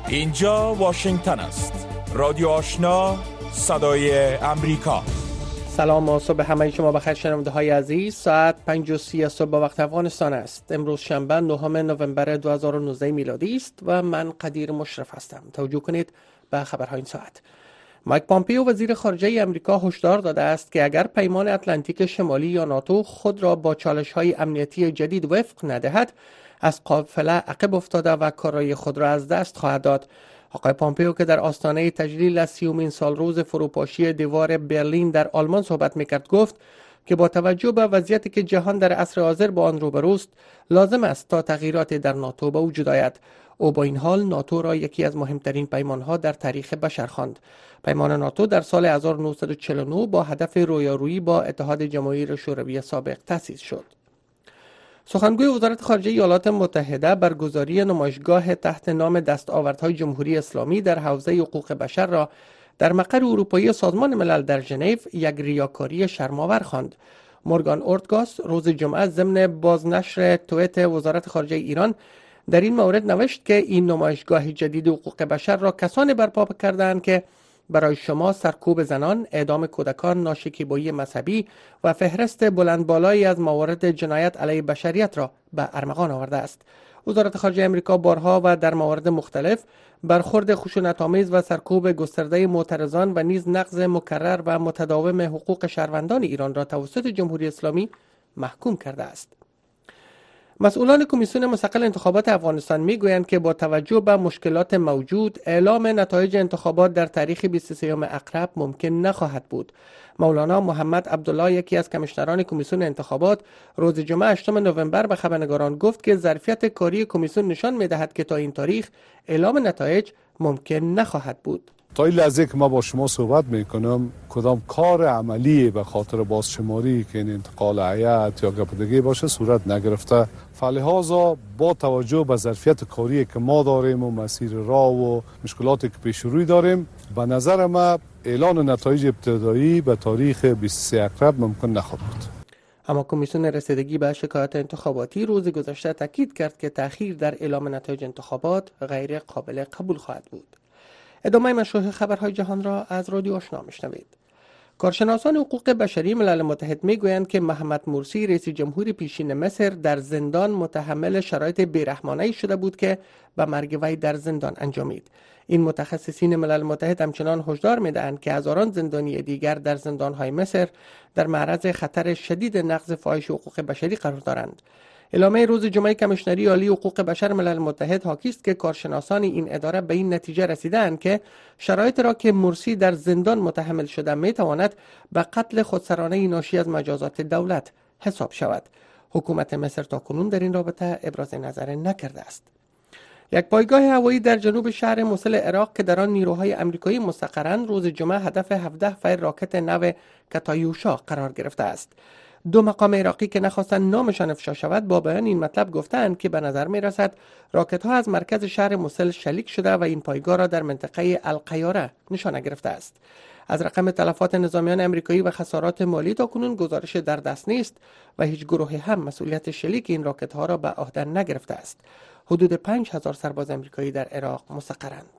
اینجا واشنگتن است. رادیو آشنا، صدای امریکا. سلام و صبح همه شما بخیر شنونده های عزیز. ساعت 5:30 صبح به وقت افغانستان است. امروز شنبه 9 نوامبر 2019 میلادی است و من قدیر مشرف هستم. توجه کنید به خبرهای این ساعت. مایک پامپیو وزیر خارجه امریکا هشدار داده است که اگر پیمان اتلانتیک شمالی یا ناتو خود را با چالش‌های امنیتی جدید وفق ندهد، از قافله عقب افتاده و کارای خود را از دست خواهد داد. آقای پامپیو که در آستانه تجلیل 30مین سالروز فروپاشی دیوار برلین در آلمان صحبت میکرد گفت که با توجه به وضعیتی که جهان در عصر حاضر با آن روبروست، لازم است تا تغییراتی در ناتو به وجود آید. او با این حال ناتو را یکی از مهمترین پیمانها در تاریخ بشر خواند. پیمان ناتو در سال 1949 با هدف رویارویی با اتحاد جماهیر شوروی سابق تأسیس شد. سخنگوی وزارت خارجه ایالات متحده برگزاری نمایشگاه تحت نام دستاوردهای جمهوری اسلامی در حوزه حقوق بشر را در مقر اروپایی سازمان ملل در ژنو یک ریاکاری شرم‌آور خواند. مورگان اورتگاس روز جمعه ضمن بازنشر توییت وزارت خارجه ایران در این مورد نوشت که این نمایشگاه جدید حقوق بشر را کسانی برپا کردند که برای شما سرکوب زنان، اعدام کودکان، ناشکیبایی مذهبی و فهرست بلند بالایی از موارد جنایت علیه بشریت را به ارمغان آورده است. وزارت خارجه آمریکا بارها و در موارد مختلف برخورد خشونت‌آمیز و سرکوب گسترده معترضان و نیز نقض مکرر و متداوم حقوق شهروندان ایران را توسط جمهوری اسلامی محکوم کرده است. مسئولان کمیسیون مستقل انتخابات افغانستان میگویند که با توجه به مشکلات موجود اعلام نتایج انتخابات در تاریخ 23 اکتبر ممکن نخواهد بود. مولانا محمد عبدالله یکی از کمیشنران کمیسیون انتخابات روز جمعه 8 نوامبر به خبرنگاران گفت که ظرفیت کاری کمیسیون نشان می‌دهد که تا این تاریخ اعلام نتایج ممکن نخواهد بود. تا این لحظه که ما با شما صحبت میکنم کدام کار عملی به خاطر بازشماری که این انتقال هیئت یا گپدگی باشه صورت نگرفته. فلحاظا با توجه به ظرفیت کاری که ما داریم و مسیر راه و مشکلاتی که پیش روی داریم، به نظر ما اعلان نتایج ابتدایی به تاریخ 23 اکتبر ممکن نخواهد بود. اما کمیسیون رسیدگی به شکایات انتخاباتی روز گذشته تاکید کرد که تأخیر در اعلام نتایج انتخابات غیر قابل قبول خواهد بود. ادامه مشروع خبرهای جهان را از رادیو آشنا میشنوید. کارشناسان حقوق بشری ملل متحد میگویند که محمد مرسی رئیس جمهور پیشین مصر در زندان متحمل شرایط بیرحمانه‌ای شده بود که به مرگ وی در زندان انجامید. این متخصصین ملل متحد همچنان هشدار میدهند که هزاران زندانی دیگر در زندان‌های مصر در معرض خطر شدید نقض فاحش حقوق بشری قرار دارند. اعلامیه روز جمعه کمیشنری عالی حقوق بشر ملل متحد حاکی است که کارشناسان این اداره به این نتیجه رسیدند که شرایط را که مرسی در زندان متحمل شده میتواند به قتل خودسرانه ناشی از مجازات دولت حساب شود. حکومت مصر تاکنون در این رابطه ابراز نظر نکرده است. یک پایگاه هوایی در جنوب شهر موسل عراق که در آن نیروهای آمریکایی مستقرند روز جمعه هدف 17 فیر راکت نو کاتایوشا قرار گرفته است. دو مقام عراقی که نخواستند نامشان افشا شود با بیان این مطلب گفتند که به نظر می رسد راکت ها از مرکز شهر موسل شلیک شده و این پایگاه را در منطقه القیاره نشانه گرفته است. از رقم تلفات نظامیان آمریکایی و خسارات مالی تاکنون گزارش در دست نیست و هیچ گروهی هم مسئولیت شلیک این راکت ها را به عهده نگرفته است. حدود 5000 سرباز آمریکایی در عراق مستقرند.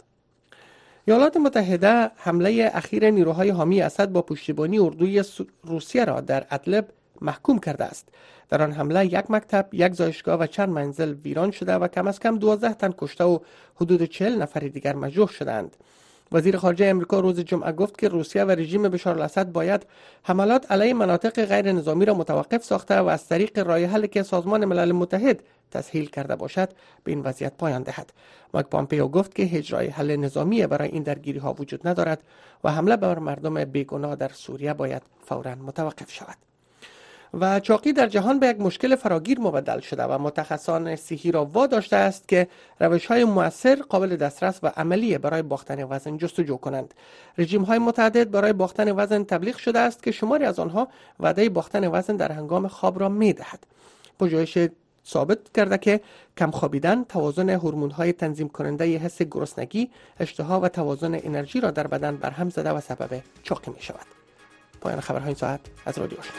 ایالات متحده حمله اخیر نیروهای حامی اسد با پشتیبانی اردوی روسیه را در ادلب محکوم کرده است. در آن حمله یک مکتب، یک زایشگاه و چند منزل ویران شده و کم از کم 12 تن کشته و حدود 40 نفر دیگر مجروح شدند. وزیر خارجه آمریکا روز جمعه گفت که روسیه و رژیم بشار الاسد باید حملات علیه مناطق غیر نظامی را متوقف ساخته و از طریق راه حلی که سازمان ملل متحد تسهیل کرده باشد به این وضعیت پایان دهد. مایک پامپیو گفت که هیچ راه حل نظامی برای این درگیری ها وجود ندارد و حمله بر مردم بیگناه در سوریه باید فوراً متوقف شود. و چاقی در جهان به یک مشکل فراگیر مبدل شده و متخصصان صحی را واداشته است که روش‌های مؤثر، قابل دسترس و عملی برای باختن وزن جستجو کنند. رژیم‌های متعدد برای باختن وزن تبلیغ شده است که شماری از آنها وعده باختن وزن در هنگام خواب را می‌دهد. پژوهش ثابت کرده که کم خوابیدن توازن هورمون‌های تنظیم کننده حس گرسنگی، اشتها و توازن انرژی را در بدن برهم زده و سبب چاقی می‌شود. پایان خبرهای این ساعت از رادیو آشنا.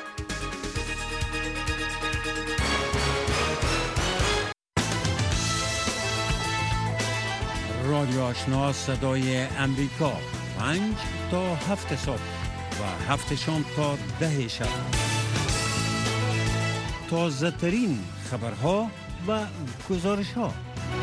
رادیو آشنا صدای امریکا 5 تا 7 صبح و 7 شام تا 10 شب. تازه ترین خبرها و گزارش ها.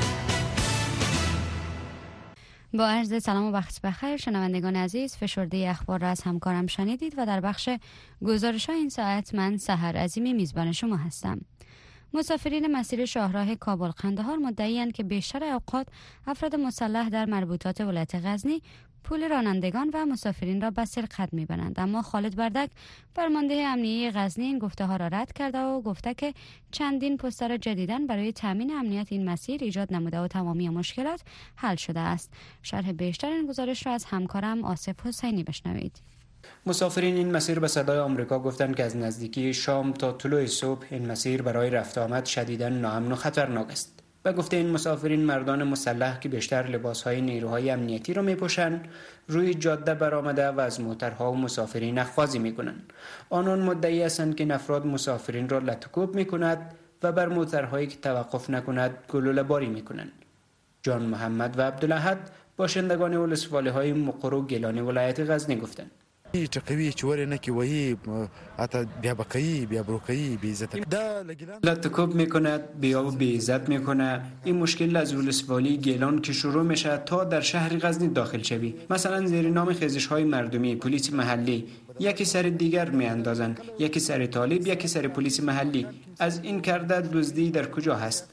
با عرض سلام و وقت بخیر شنوندگان عزیز، فشرده اخبار را از همکارم شنیدید و در بخش گزارش ها این ساعت من سحر عظیمی میزبان شما هستم. مسافرین مسیر شاهراه کابل قندهار مدعی‌اند که بیشتر اوقات افراد مسلح در مربوطات ولایت غزنی پول رانندگان و مسافرین را به سرقت می‌برند، اما خالد بردک فرمانده امنیه غزنی این گفته‌ها را رد کرده و گفته که چندین پستر جدیداً برای تامین امنیت این مسیر ایجاد نموده و تمامی مشکلات حل شده است. شرح بیشتر این گزارش را از همکارم آصف حسینی بشنوید. مسافرین این مسیر به صدای آمریکا گفتند که از نزدیکی شام تا طلوع صبح این مسیر برای رفت آمد شدیداً ناامن و خطرناک است. به گفته این مسافرین، مردان مسلح که بیشتر لباسهای نیروهای امنیتی را می‌پوشند روی جاده برآمده و از موترها و مسافرین اخاذی می‌کنند. آنان مدعی هستند که افراد مسافرین را لطکوب می‌کند و بر موترهایی که توقف نکند گلوله باری می‌کنند. جان محمد و عبدالاحد باشندگان ولسوالی‌های مقر و گیلانی ولایت غزنی گفتند تقوی چوره نکی وهی اتا بیا بقایی بیا بروکایی بی عزت لطکوب میکند، بیا و بی عزت میکنه. این مشکل از ولسوالی گیلان که شروع میشه تا در شهر غزنی داخل شوی. مثلا زیر نام خیزش های مردمی پلیس محلی یکی سر دیگر میاندازن، یکی سر طالب، یکی سر پلیس محلی. از این کرده دزدی در کجا هست؟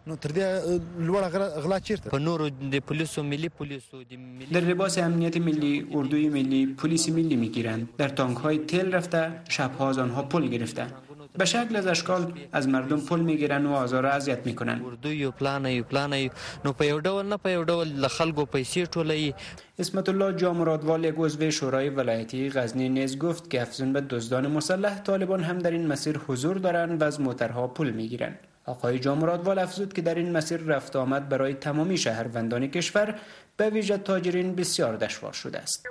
در لباس امنیت ملی، اردوی ملی، پلیس ملی میگیرند. در تانک های تیل رفته، شبها از آنها پول گرفته. به شکل از اشکال از مردم پول میگیرن و آزار و اذیت میکنن. اسمت الله جامرادوال، یک عضو شورای ولایتی غزنی، نیز گفت که افزون به دزدان مسلح، طالبان هم در این مسیر حضور دارند و از موترها پول میگیرند. آقای جامرادوال افزود که در این مسیر رفت آمد برای تمامی شهروندان کشور به ویژه تاجرین بسیار دشوار شده است.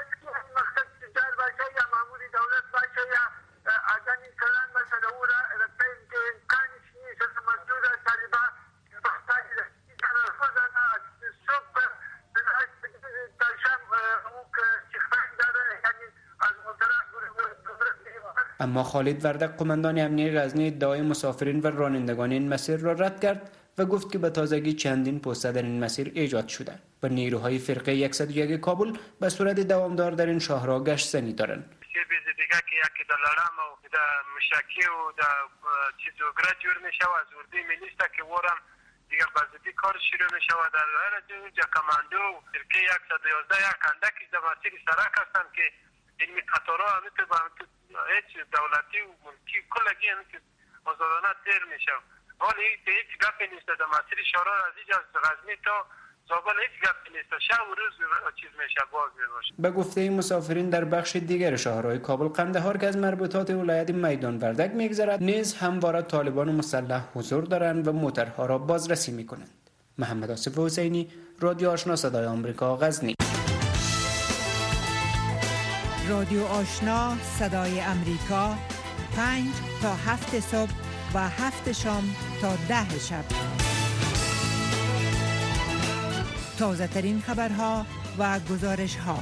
اما خالد وردک، قماندان امنیه غزنی، ادعای مسافرین و رانندگان این مسیر را رد کرد و گفت که به تازگی چندین پست در این مسیر ایجاد شده و نیروهای فرقه 101 کابل به صورت دوامدار در این شاهراه گشت زنی دارند. دیگه که یکی در لرم و در مشکی و در چیزو گرجور میشه و از اردوی ملیسته که ورم دیگه بازدی کار شروع میشه و در هر جا کماندو و فرقه 111 یک اندکی در مسیر سرک هستن که این قطارها همیتو با هیچ دولتی و ملکی کلگی همیتو آزادانه تیر میشه. ولی هیچ گپی نیست در مسیر شاهراه از اینجا از غزنی تا زابل هیچ گپی نیست. شب و روز چیز میشه، باز میباشه. به گفته این مسافرین در بخش دیگر شاهراه کابل قندهار که از مربوطات ولایت میدان وردک میگذرد نیز همواره طالبان مسلح حضور دارند و موترها را بازرسی میکنند. محمد آصف حسینی، رادیو آشنا صدای آمریکا، غزنی. رادیو آشنا صدای امریکا 5 تا 7 صبح و 7 شام تا 10 شب. تازه ترین خبرها و گزارش ها.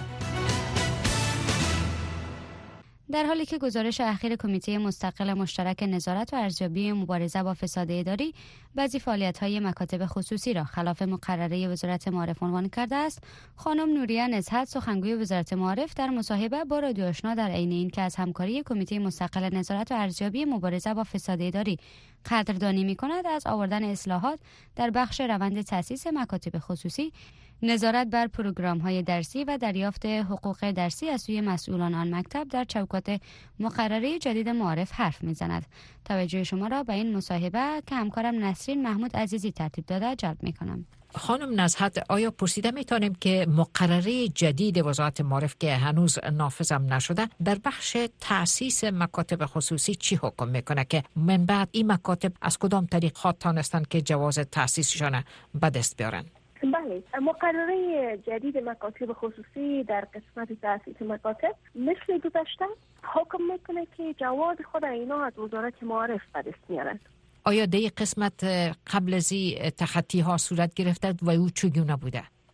در حالی که گزارش اخیر کمیته مستقل مشترک نظارت و ارزیابی مبارزه با فساد اداری بعضی فعالیت‌های مکاتب خصوصی را خلاف مقرره وزارت معارف عنوان کرده است، خانم نوریه نزهت، سخنگوی وزارت معارف، در مصاحبه با رادیو آشنا در عین این که از همکاری کمیته مستقل نظارت و ارزیابی مبارزه با فساد اداری قدردانی می‌کند، از آوردن اصلاحات در بخش روند تأسیس مکاتب خصوصی، نظارت بر پروگرام‌های درسی و دریافت حقوق درسی از سوی مسئولان آن مکتب در چوکات مقرره جدید معارف حرف می‌زند. توجه شما را به این مصاحبه که همکارم نسرین محمود عزیزی ترتیب داده جلب می‌کنم. خانم نزهت، آیا پرسیده میتونیم که مقرره جدید وزارت معارف که هنوز نافذم نشده در بخش تأسیس مکاتب خصوصی چی حکم میکنه که من بعد این مکاتب از کدام طریق ها تانستن که جواز تأسیسشان به دست بیارن؟ بله، مقرره جدید مکاتب خصوصی در قسمت تأسیس مکاتب مثل گذشته حکم میکنه که جواز خود اینا از وزارت معارف به دست میارن. آیا در این قسمت قبل از این تخطی ها صورت گرفته و او چگونه بوده؟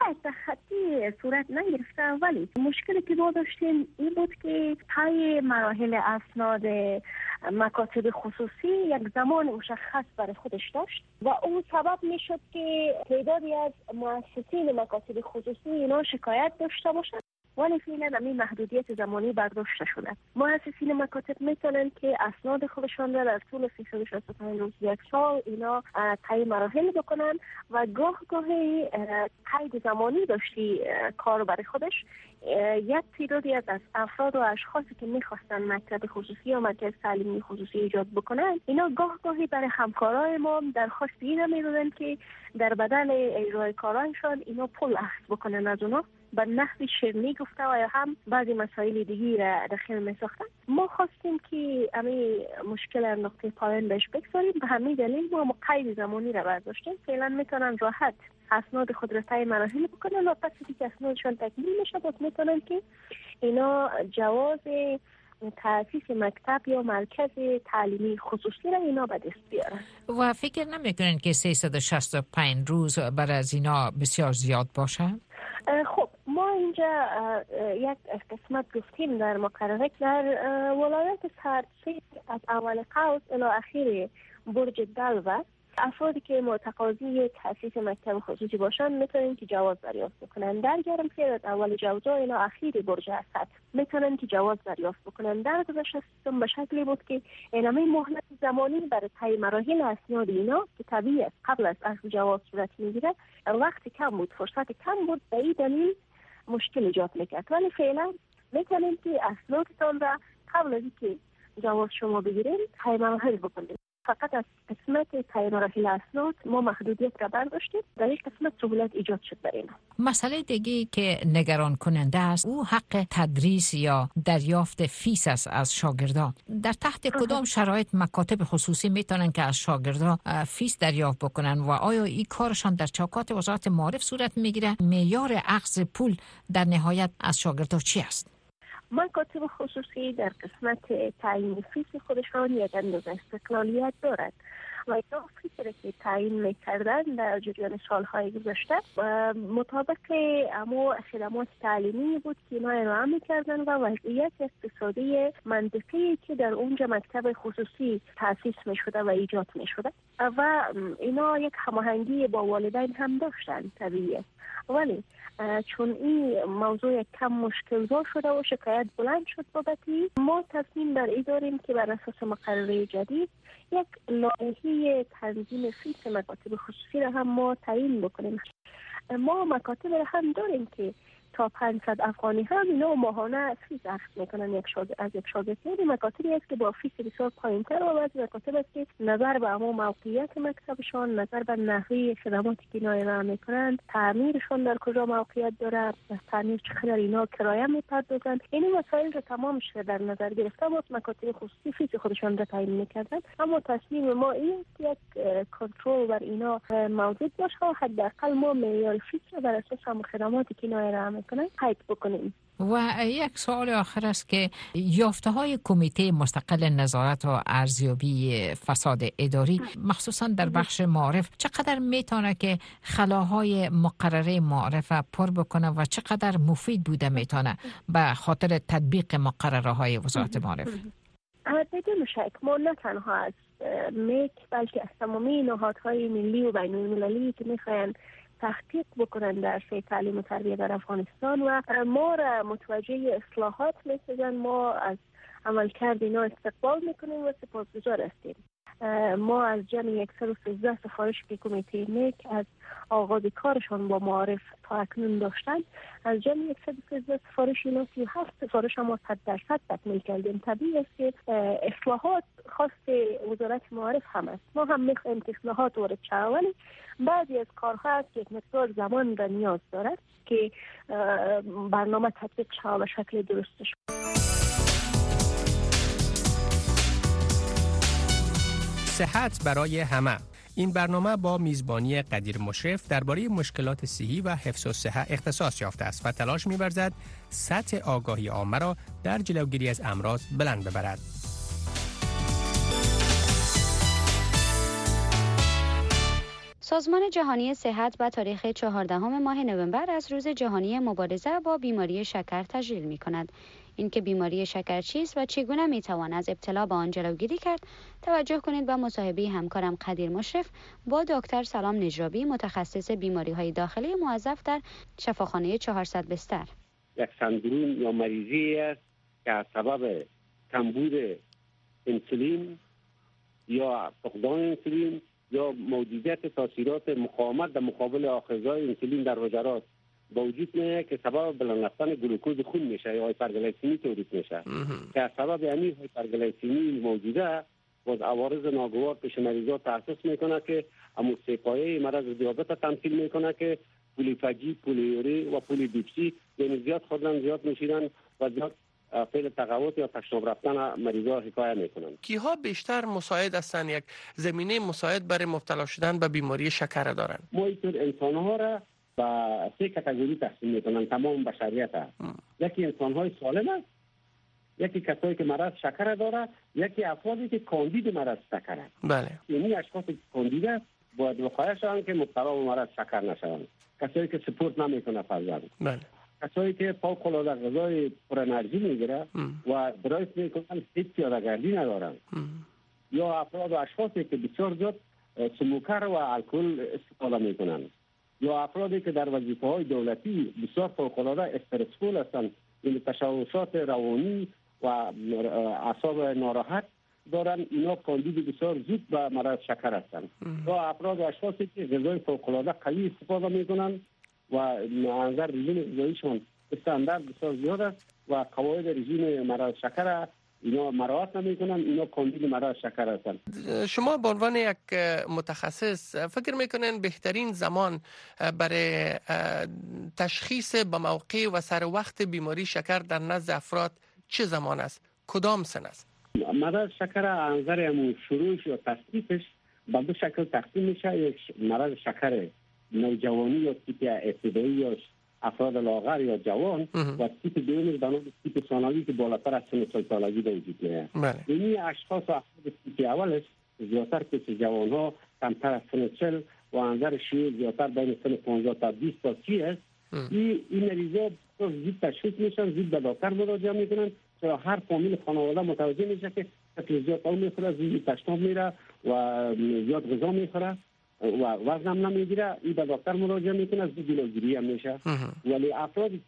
تا خطی صورت نگرفته، ولی مشکلی که ما داشتیم این بود که طی مراحل اسناد مکاتب خصوصی یک زمان مشخص برای خودش داشت و اون سبب می شد که تعدادی از مؤسسین مکاتب خصوصی اینا شکایت داشته باشند، ولی فعلا همین محدودیت زمانی برداشته شده. مؤسسین مکاتب میتونن که اسناد خودشان را در طول 365 روز یک سال اینا طی مراحل بکنن و گاهی قید زمانی داشتی کار برای خودش. یک تعدادی از افراد و اشخاصی که میخواستن مکتب خصوصی یا مرکز تعلیمی خصوصی ایجاد بکنن، اینا گاهی برای همکارای ما درخواست این میدادن که در بدل اجرای کارانشان اینا پول اخذ بکنن از اونا، به نحوی شیرینی گفته و یا هم بعضی مسائل دیگی را داخل می ساختن. ما خواستیم که همین مشکل نقطه پایان بهش بگذاریم، به همین دلیل ما قید زمانی را برداشتیم. فعلا میتونن راحت اسناد خود را طی مراحل بکنن و پس که اسنادشان تکمیل میشه باز میتونن که اینا جواز تأسیس مکتب یا مرکز تعلیمی خصوصی را اینا به دست بیارن. و فکر نمیکنن که 365 روز برای از اینا بسیار زیاد باشه؟ خب ما اینجا یک قسمت گفتیم در مقرره در ولایت سردسیر از اول قوس الی اخیر برج دلو افرادی که متقاضی تأسیس مکتب خصوصی باشند میتونن که جواز دریافت بکنن. در گرمسیر از اول جوزا الی اخیر برج اسد میتونن که جواز دریافت بکنن. در گذشته سیستم به شکلی بود که اینمی مهلت زمانی برای طی مراحل اسناد اینا که طبیعی است قبل از اخذ جواز صورت میگیره، وقت کم بود، فرصت کم بود، به این دلیل مشکل ایجاد میکرد. ولی فعلا میتونیم که اسنادتان را قبل از اینکه جواز شما بگیرین طی مراحل بکنید. فقط از قسمت طی مراحل اسناد ما محدودیت را برداشتیم، در این قسمت سهولت ایجاد شد برای ما. مسئله دیگه که نگران کننده است او حق تدریس یا دریافت فیس است از شاگردان. در تحت کدام شرایط مکاتب خصوصی میتونن که از شاگردان فیس دریافت بکنن و آیا این کارشان در چوکات وزارت معارف صورت میگیره؟ معیار اخذ پول در نهایت از شاگردان چی است؟ مکاتب خصوصی در قسمت تعیین فیس خودشان یک اندازه استقلالیت دارد و اینا فیسی که تعیین میکردن در جریان سالهای گذشته مطابق اما خدمات تعلیمی بود که اینا ارائه میکردن و وضعیت اقتصادی منطقی که در اونجا مکتب خصوصی تأسیس میشده و ایجاد میشده و اینا یک هماهنگی با والدین هم داشتن طبیعیه. ولی چون این موضوع کم مشکل دار شده و شکایت بلند شد بابتی، ما تصمیم بر این داریم که بر اساس مقرره جدید یک لایحه تنظیم فیس مکاتب خصوصی را هم ما تعیین بکنیم. ما مکاتب را هم داریم که تا 500 افغانی هم اینا ماهانه فیس اخذ میکنن از یک شاگرد. یعنی مکاتبی است که با فیس بسیار پایین‌تر و بعضی مکاتب است که نظر به اما موقعیت مکتبشان، نظر به نحوه خدماتی که اینا ارائه میکنند، تعمیرشان در کجا موقعیت داره، تعمیر چقدر اینا کرایه میپردازن، این مسائل رو تمامش در نظر گرفته بود مکاتب خصوصی فیس خودشان را تعیین میکردن. اما تصمیم ما این یک کنترل بر اینا موجود باشه و حداقل ما معیار فیس رو بر اساس هم خدماتی که اینا ارائه بکنیم. و یک سوال آخر است که یافته های کمیته مستقل نظارت و ارزیابی فساد اداری مخصوصا در بخش معارف چقدر میتونه که خلاهای مقرره معارف پر بکنه و چقدر مفید بوده میتونه به خاطر تطبیق مقرره های وزارت معارف؟ بدون شک ما نه تنها از میک بلکه از تمامی نهادهای ملی و بین المللی که میخواین تحقیق بکنن در شیء تعلیم و تربیه در افغانستان و ما را متوجه اصلاحات میسازن، ما از عملکرد اینا استقبال میکنیم و سپاسگزار هستیم. ما از جمع 113 سفارش که کمیته میک از آغاز کارشان با معارف تا اکنون داشتن، از جمع 113 سفارش اینا 37 سفارش ما 100% تکمیل کردیم. طبیعی است که اصلاحات خاص وزارت معارف هم است. ما هم میخوایم که اصلاحات وارد شود، ولی بعضی از کارها هست که یک مقدار زمان را نیاز دارد که برنامه تطبیق شود به شکل درست شود. صحت برای همه. این برنامه با میزبانی قدیر مشرف درباره مشکلات صحی و حفظ الصحه اختصاص یافته است و تلاش می‌ورزد سطح آگاهی عامه را در جلوگیری از امراض بلند ببرد. سازمان جهانی صحت به تاریخ 14 ماه نوامبر از روز جهانی مبارزه با بیماری شکر تجلیل می‌کند. اینکه بیماری شکر چیست و چگونه میتوان از ابتلا به آن جلوگیری کرد، توجه کنید به مصاحبه همکارم قدیر مشرف با دکتر سلام نجرابی، متخصص بیماری‌های داخلی موظف در شفاخانه 400 بستر. یک سندروم یا مریضی است که از سبب کمبود انسولین یا فقدان انسولین یا موجودیت تاثیرات مقاومت در مقابل آخذهای انسولین در حجرات با وجود میاد که سبب بلند رفتن گلوکوز خون میشه یا هایپرگلیسمی تولید میشه که از سبب همین هایپرگلیسمی موجوده باز عوارض ناگوار پیش مریضا تحسس میکنه که همون سه پایه مرض دیابت تمثیل میکنه که پولیفاژی، پولیوری و پولیدیپسی، یعنی زیاد خوردن، زیاد نوشیدن و زیاد فعل تقوت یا تشناب رفتن مریضا حکایت میکنن. کیها بیشتر مساعد هستن، یک زمینه مساعد برای مبتلا شدن به بیماری شکر دارن؟ ما اینطور انسانها را با سه کاتگوری تقسیم میکنن تمام بشریت ها. یکی انسانهای سالم است، یکی کسایی که مرض شکر داره، یکی افرادی که کاندید مرض شکر است. بله. یعنی اشخاص کاندید است باید وقایع شوند که مبتلا به مرض شکر نشوند. کسایی که سپورت نمیکنه فرزند. بله. کسایی که فوق العاده غذای پر انرژی میگیره و درایس میکنن هیچ یادگردی ندارن. یا افراد و اشخاصی که بسیار زیاد سموکر و الکل استفاده میکنن. یا افرادی که در وظیفه‌های دولتی بسیار فوق‌العاده استرسفول هستند، یعنی تشوشات روانی و اعصاب ناراحت دارن، اینا کاندید بسیار زود به مرض شکر هستند. یا افراد و اشخاصی که غذای فوق‌العاده قوی استفاده میکنن و انظر رژیم غذاییشون استاندارد بسیار زیاد است و قواعد رژیم مرض شکر اینا مراعات نمیکنن، اینا کاندید مرض شکر هستن. شما به عنوان یک متخصص فکر میکنین بهترین زمان برای تشخیص به موقع و سر وقت بیماری شکر در نزد افراد چه زمان است؟ کدام سن است؟ مرض شکر انظر شروعش یا تصنیفش به دو شکل تقسیم میشه. یک مرض شکر نوجوانی یا تیپ ابتدایی یا افراد لاغر یا جوان و تیپ دوم به نام تیپ ثانوی که بالاتر از سن سالگی به وجود میاد. این اشخاص و افراد تیپ اولش زیادتر پیش جوانها کمتر از سن 40 و انظر شیوع زیادتر بین سن 15 تا 20 تا 30 است. این مریضا زود تشخیص میشن، زود به دکتر مراجعه میکنن، چرا هر فامیل خانواده متوجه میشه که طفل زیاد آب میخوره، زود تشناب میره و زیاد غذا میخوره و وزنم نمیگیره، این به دکتر مراجعه میکنه، زود جلوگیری هم میشه. ولی افرادی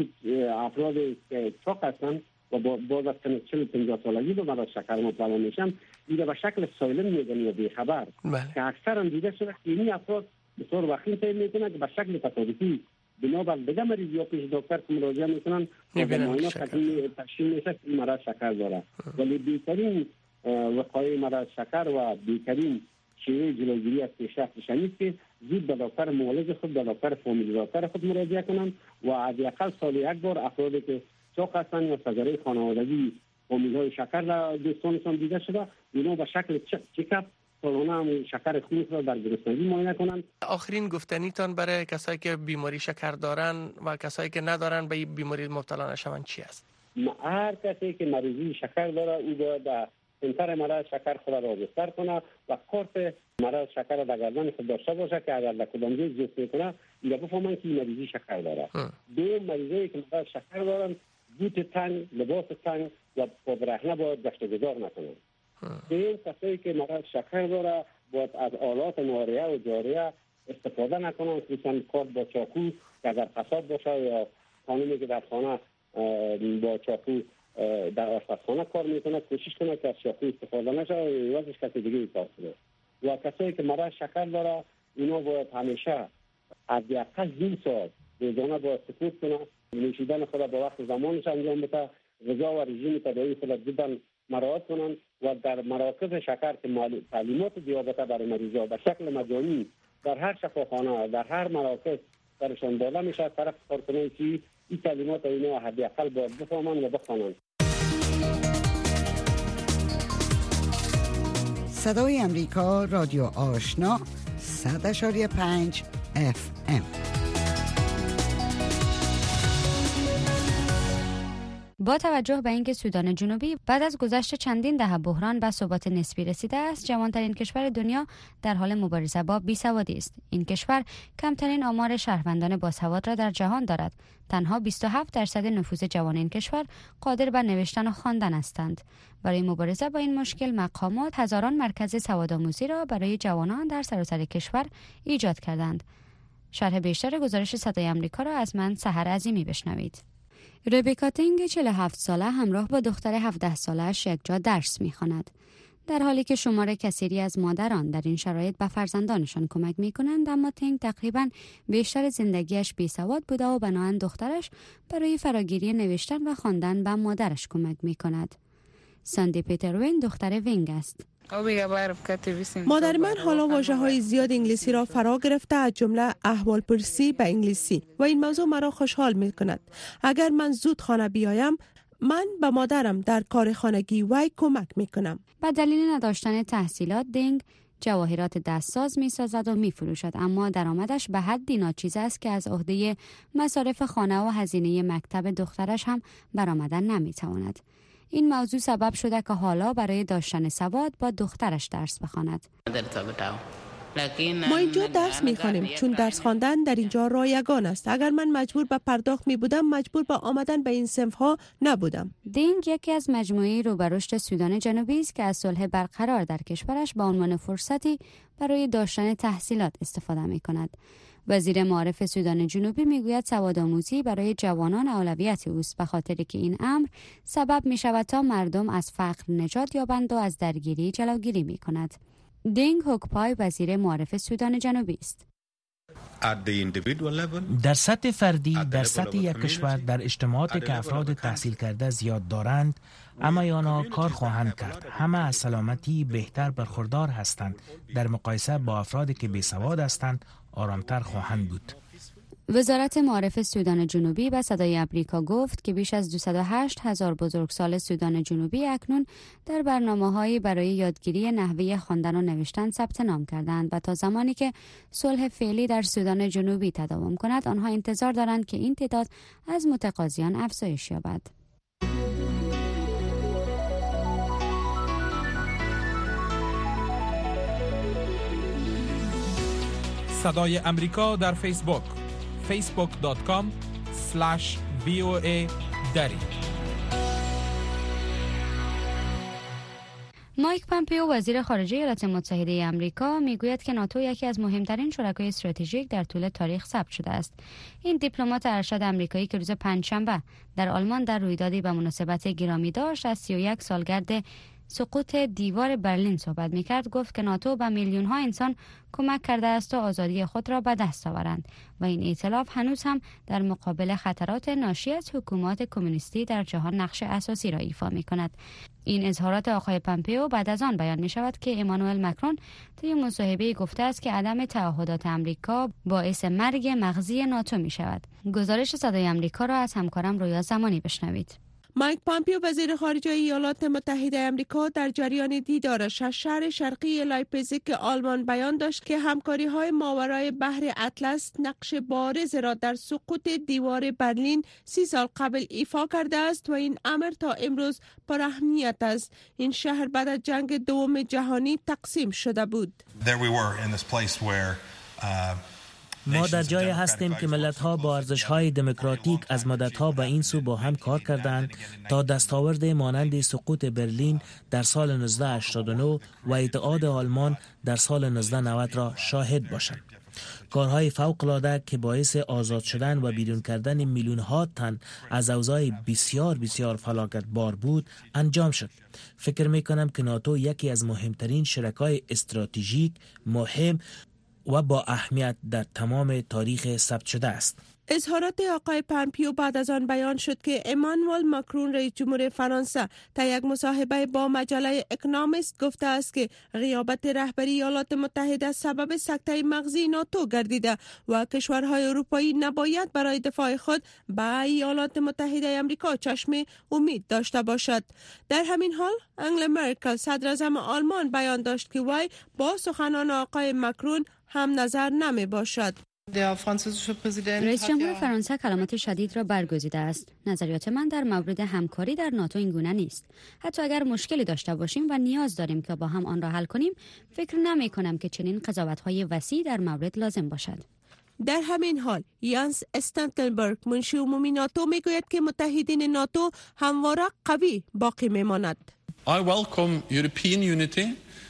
که چاق هستن و باز از سن 40-50 سالگی به مرض شکر مبتلا میشن، این به شکل سایلم میگن یا بیخبر که اکثر هم دیده شده که این افراد بسیار وقتی تعیین میکنه که به شکل تصادفی بنابر دیگه مریض یا پیش دکتر که مراجعه میکنن و به معاینه تشخیص میشه که مرض شکر داره. ولی بهترین وقایع مرض شکر و بهترین شیوه جلوگیری از پیشرفتش نیست که زود به دکتر معالج خود، به دکتر فامیلی دکتر خود مراجعه کنن و حداقل سال یک بار افرادی که چاق هستن یا سگره خانوادگی فامیل‌های شکر در دوستانشان دیده شده، اینا به شکل چکاپ سالانه هم شکر خون را در گرسنگی معاینه کنن. آخرین گفتنیتان برای کسایی که بیماری شکر دارن و کسایی که ندارن به این بیماری مبتلا نشون چی است؟ هر کسی که مریضی شکر داره او باید سنتر مرض شکر خود را رجستر کنه و کارت مرض شکر در گردن خود داشته باشه که اگر در کدام جای زیست میکنه اینا بفهمن که مریضی شکر داره. دو مریضایی که مرض شکر دارن بوت تنگ، لباس تنگ و پابرهنه باید گشت گذار نکنن. این کسایی که مرض شکر داره باید از آلات ناریه و جاریه استفاده نکنن، خصوصا کار با چاقو که اگر قصاب باشه یا خانمی که در خانه با چاقو در آشپزخانه کار میکنه کوشش کنه که از چاقو استفاده نشه و عوضش کسی دیگه کار کنه. و کسایی که مرض شکر داره اینا باید همیشه از یقل 2 ساعت روزانه باید سکوت کنه، نوشیدن خود با وقت زمانش انجام بده، غذا و رژیم تداوی خود دیدن مراعات کنن و در مراکز شکر که تعلیمات دیابت برای مریضا به شکل مجانی در هر شفاخانه در هر مراکز درشان داده میشه، طرف کارکنان که این تعلیمات اینا حداقل باید بفهمن و بخوانن. صدای امریکا، رادیو آشنا، 100.5 FM. با توجه به اینکه سودان جنوبی بعد از گذشت چندین دهه بحران به ثبات نسبی رسیده است، جوانترین کشور دنیا در حال مبارزه با بیسوادی است. این کشور کمترین آمار شهروندان باسواد را در جهان دارد. تنها 27% نفوذ جوان این کشور قادر به نوشتن و خواندن هستند. برای مبارزه با این مشکل، مقامات هزاران مرکز سوادآموزی را برای جوانان در سراسر کشور ایجاد کردند. شرح بیشتر گزارش صدای آمریکا را از من سحر عظیمی بشنوید. ربیکا تینگ 47 ساله همراه با دختر 17 سالش یک جا درس می‌خواند. در حالی که شمار کثیری از مادران در این شرایط به فرزندانشان کمک می‌کنند، اما تینگ تقریباً بیشتر زندگیش بیسواد بوده و بنابراین دخترش برای فراگیری نوشتن و خواندن به مادرش کمک می‌کند. ساندی پیتروین دختر وینگ است. مادر من حالا واژه‌های زیاد انگلیسی را فرا گرفته، از جمله احوالپرسی به انگلیسی، و این موضوع مرا خوشحال می‌کند. اگر من زود خانه بیایم، من به مادرم در کار خانگی وی کمک می‌کنم. به دلیل نداشتن تحصیلات، دینگ جواهرات دستساز می‌سازد و می‌فروشد، اما درآمدش به حدی ناچیز است که از عهده مصارف خانه و هزینه مکتب دخترش هم برآمدن نمی‌تواند. این موضوع سبب شده که حالا برای داشتن سواد با دخترش درس بخواند. ما اینجا درس می‌خوانیم چون درس خواندن در اینجا رایگان است. اگر من مجبور به پرداخت می‌بودم، مجبور به آمدن به این صنف‌ها نبودم. دینگ یکی از مجموعه رو به رشد سودان جنوبی است که از صلح برقرار در کشورش به عنوان فرصتی برای داشتن تحصیلات استفاده می‌کند. وزیر معارف سودان جنوبی میگوید سوادآموزی برای جوانان اولویت اوست، به خاطر که این امر سبب می‌شود تا مردم از فقر نجات یابند و از درگیری جلوگیری می‌کند. دینگ هوکپای وزیر معارف سودان جنوبی است. در سطح فردی، در سطح یک کشور، در اجتماعاتی که افراد تحصیل کرده زیاد دارند، اما آنها کار خواهند کرد. همه از سلامتی بهتر برخوردار هستند. در مقایسه با افرادی که بیسواد هستند، آرامتر خواهند بود. وزارت معارف سودان جنوبی به صدای آمریکا گفت که بیش از 208,000 بزرگسال سودان جنوبی اکنون در برنامه‌هایی برای یادگیری نحوه خواندن و نوشتن ثبت نام کردند و تا زمانی که صلح فعلی در سودان جنوبی تداوم کند، آنها انتظار دارند که این تعداد از متقاضیان افزایش یابد. صدای امریکا در فیسبوک facebook.com/VOA دری. مایک پامپیو وزیر خارجه ایالات متحده آمریکا میگوید که ناتو یکی از مهمترین شرکای استراتژیک در طول تاریخ ثبت شده است. این دیپلمات ارشد آمریکایی که روز پنجشنبه در آلمان در رویدادی به مناسبت گرامی داشت از 31 سالگرد سقوط دیوار برلین صحبت می‌کرد، گفت که ناتو به میلیون‌ها انسان کمک کرده است تا آزادی خود را به دست آورند و این ائتلاف هنوز هم در مقابل خطرات ناشی از حکومات کمونیستی در جهان نقش اساسی را ایفا می‌کند. این اظهارات آقای پامپئو بعد از آن بیان می‌شود که امانوئل مکرون طی مصاحبه‌ای گفته است که عدم تعهدات آمریکا باعث مرگ مغزی ناتو می‌شود. گزارش صدای آمریکا را از همکارم رویا زمانی بشنوید. مایک پامپیو وزیر خارجه ایالات متحده آمریکا در جریان دیدارش از شهر شرقی لایپزیگ آلمان بیان داشت که همکاری‌های ماورای بحر اطلس نقش بارز را در سقوط دیوار برلین 30 سال قبل ایفا کرده است و این امر تا امروز پر اهمیت است. این شهر بعد از جنگ دوم جهانی تقسیم شده بود. ما در جای هستیم که ملت‌ها با ارزش‌های دموکراتیک از مدت‌ها به این سو با هم کار کردند تا دستاورد مانند سقوط برلین در سال 1989 و اتحاد آلمان در سال 1990 را شاهد باشند. کارهای فوق‌العاده که باعث آزاد شدن و بیرون کردن میلیون‌ها تن از اوضاع بسیار بسیار فلاکتبار بود انجام شد. فکر می‌کنم که ناتو یکی از مهمترین شرکای استراتژیک مهم و با اهمیت در تمام تاریخ ثبت شده است. اظهارات آقای پامپیو بعد از آن بیان شد که امانوئل ماکرون رئیس جمهور فرانسه در یک مصاحبه با مجله اکونومیست گفته است که غیابت رهبری ایالات متحده سبب سکته مغزی ناتو گردیده و کشورهای اروپایی نباید برای دفاع خود به ایالات متحده آمریکا چشم امید داشته باشد. در همین حال انگلا مرکل صدر اعظم آلمان بیان داشت که وی با سخنان آقای ماکرون هم نظر نمی باشد. رئیس جمهور فرانسه کلمات شدید را برگزیده است. نظریات من در مورد همکاری در ناتو این گونه نیست. حتی اگر مشکلی داشته باشیم و نیاز داریم که با هم آن را حل کنیم، فکر نمی کنم که چنین قضاوت‌های وسیع در مورد لازم باشد. در همین حال یانس استولتنبرگ منشی عمومی ناتو میگوید که متحدین ناتو همواره قوی باقی میماند. I welcome European unity.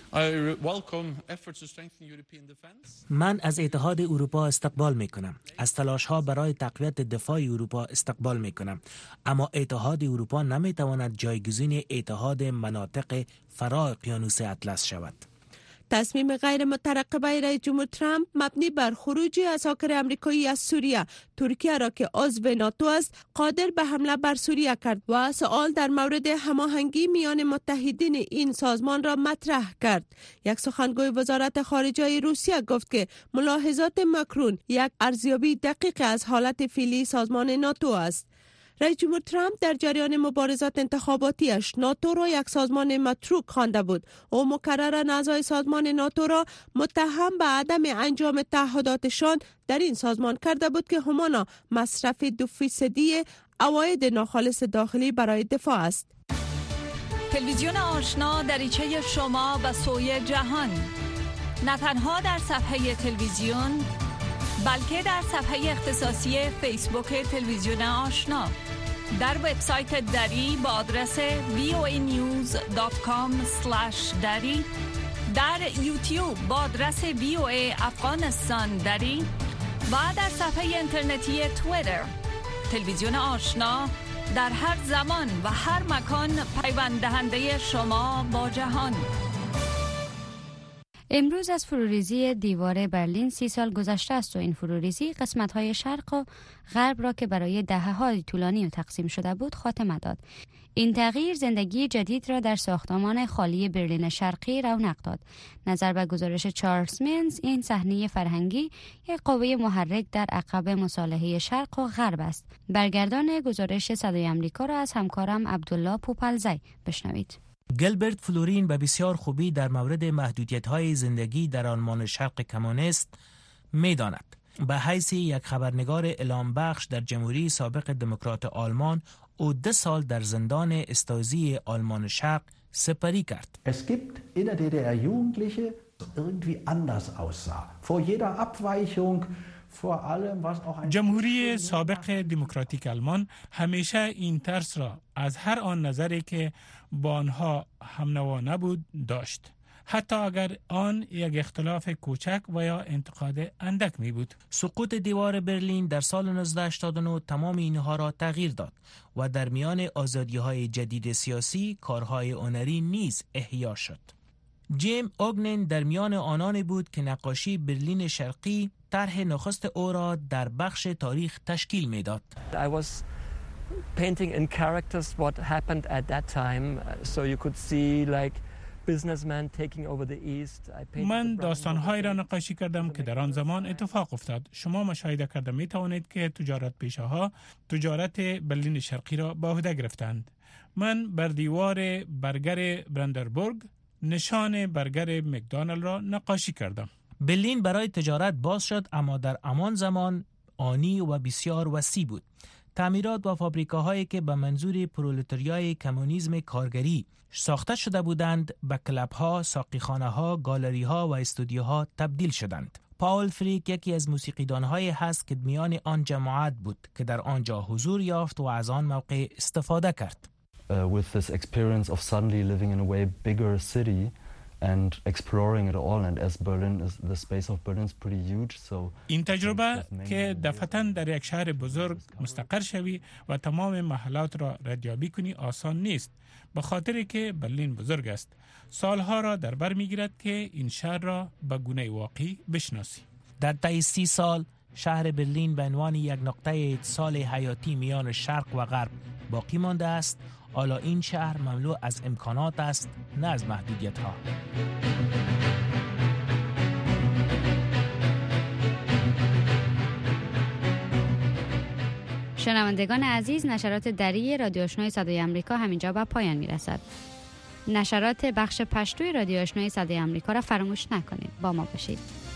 من از اتحاد اروپا استقبال می کنم. از تلاش ها برای تقویت دفاع اروپا استقبال می کنم. اما اتحاد اروپا نمی تواند جایگزین اتحاد مناطق فرا اقیانوس اطلس شود. تصمیم غیر مترقبه رئیس جمهور ترامپ مبنی بر خروج عساکر آمریکایی از سوریه، ترکیه را که عضو ناتو است قادر به حمله بر سوریه کرد و سوال در مورد هماهنگی میان متحدین این سازمان را مطرح کرد. یک سخنگوی وزارت خارجه روسیه گفت که ملاحظات ماکرون یک ارزیابی دقیق از حالت فعلی سازمان ناتو است. رئیس جمهور ترامپ در جریان مبارزات انتخاباتیش ناتو را یک سازمان متروک خوانده بود. او مکرراً اعضای سازمان ناتو را متهم به عدم انجام تعهداتشان در این سازمان کرده بود که همانا مصرف 2% عواید ناخالص داخلی برای دفاع است. تلویزیون آشنا دریچه شما به سوی جهان، نه تنها در صفحه تلویزیون بلکه در صفحه اختصاصی فیسبوک تلویزیون آشنا، در وبسایت دری با آدرس voanews.com/dari، در یوتیوب با آدرس VOA افغانستان دری و در صفحه اینترنتی توییتر. تلویزیون آشنا در هر زمان و هر مکان پیوند دهنده شما با جهان. امروز از فروریزی دیوار برلین 30 سال گذشته است و این فروریزی قسمت‌های شرق و غرب را که برای دهه‌های طولانی و تقسیم شده بود خاتمه داد. این تغییر زندگی جدید را در ساختمان خالی برلین شرقی رونق داد. نظر به گزارش چارلز منز، این صحنه فرهنگی یک قوه محرک در عقب مصالحه شرق و غرب است. برگردان گزارش صدای آمریکا را از همکارم عبدالله پوپلزی بشنوید. گلبرت فلورین به بسیار خوبی در مورد محدودیت‌های زندگی در آلمان شرق کمونیست می‌داند. به حیث یک خبرنگار اعلام بخش در جمهوری سابق دموکرات آلمان، او 2 سال در زندان استازی آلمان شرق سپری کرد. Es gibt in der DDR Jugendliche irgendwie anders aussah. Vor jeder Abweichung جمهوری سابق دموکراتیک آلمان همیشه این ترس را از هر آن نظری که با آنها همنوا نبود داشت، حتی اگر آن یک اختلاف کوچک و یا انتقاد اندک می بود. سقوط دیوار برلین در سال 1989 تمام اینها را تغییر داد و در میان آزادی‌های جدید سیاسی کارهای هنری نیز احیا شد. جیم اوگنن در میان آنان بود که نقاشی برلین شرقی طرح نخست او را در بخش تاریخ تشکیل میداد. I was painting in characters what happened at that time, so you could see like businessmen taking over the east. من داستان‌هایی را نقاشی کردم که در آن زمان اتفاق افتاد. شما مشاهده کرده می توانید که تجارت پیشه‌ها تجارت برلین شرقی را به عهده گرفتند. من بر دیوار برگر برندربورگ نشان برگر مکدونالد را نقاشی کردم. برلین برای تجارت باز شد، اما در همان زمان آنی و بسیار وسیع بود. تعمیرات و فابریکاهایی که به منظور پرولتاریای کمونیسم کارگری ساخته شده بودند به کلب‌ها، ساقیخانه‌ها، گالری‌ها و استودیوها تبدیل شدند. پاول فریک یکی از موسیقیدان‌های هست که میان آن جماعت بود که در آنجا حضور یافت و از آن موقع استفاده کرد. With this experience of suddenly living in a way bigger city and exploring it all, and as Berlin is, the space of Berlin is pretty huge, so این تجربه که دفعتاً در یک شهر بزرگ مستقر شوی و تمام محلات را ردیابی کنی آسان نیست، به خاطر که برلین بزرگ است. سالها را در بر میگیرد که این شهر را به گونه واقعی بشناسی. در طی 30 سال شهر برلین به عنوان یک نقطه اتصال حیاتی میان شرق و غرب باقی مانده است. حالا این شهر مملو از امکانات است، نه از محدودیت‌ها. شنوندگان عزیز، نشرات دری رادیو آشنای صدای آمریکا همینجا به پایان میرسد. نشرات بخش پشتوی رادیو آشنای صدای آمریکا را فراموش نکنید. با ما باشید.